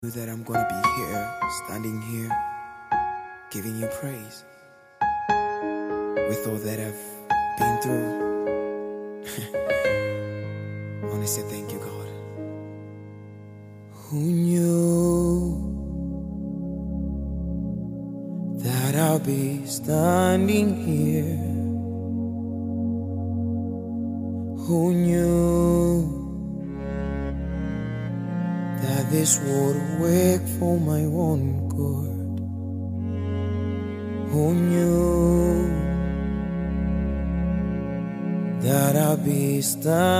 Knew that I'm gonna be here, standing here, giving you praise with all that I've been through. I wanna say thank you, God. Who knew that I'll be standing here? Who knew that this would work for my own good? Who knew that I'll be standing